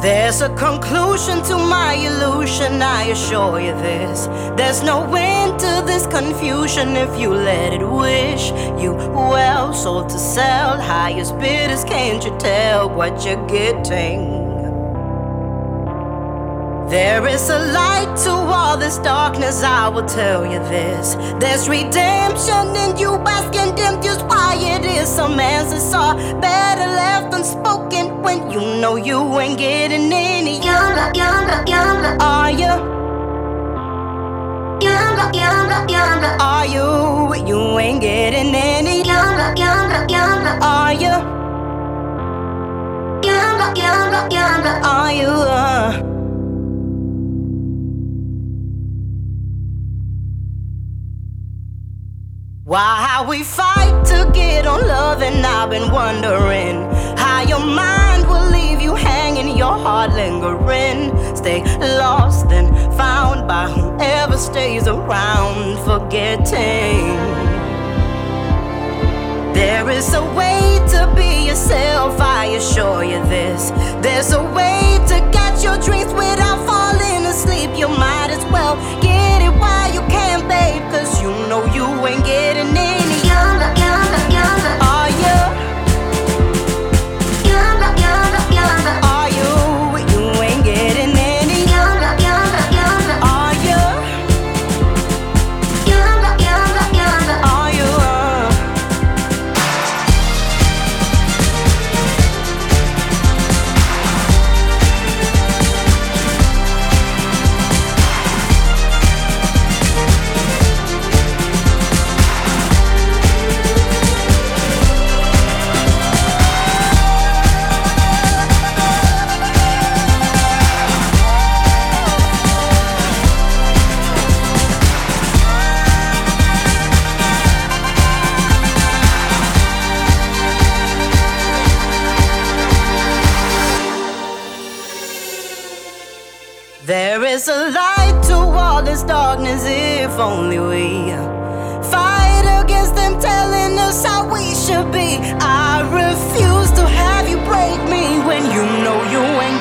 There's a conclusion to my illusion, I assure you this. There's no end to this confusion if you let it wish you well. Sold to sell, highest bidders, can't you tell what you're getting? There is a light to all this darkness, I will tell you this. There's redemption in you, basking dim, just why it is. Some answers are better left unspoken when you know you ain't getting any younger. Are you? Younger. Are you? You ain't getting any younger. Are you? Younger. Are you? Why we fight to get on love, and I've been wondering how your mind will leave you hanging, your heart lingering. Stay lost and found by whoever stays around, forgetting. There is a way to be yourself, I assure you this. There's a way to catch your dreams without falling asleep. You might as well get it while you can, babe, cause you know you ain't getting any younger. Are you? Younger. Are you? You ain't getting any younger. Are you? Younger. Are you? There is a light to all this darkness if only we fight against them telling us how we should be. I refuse to have you break me when you know you ain't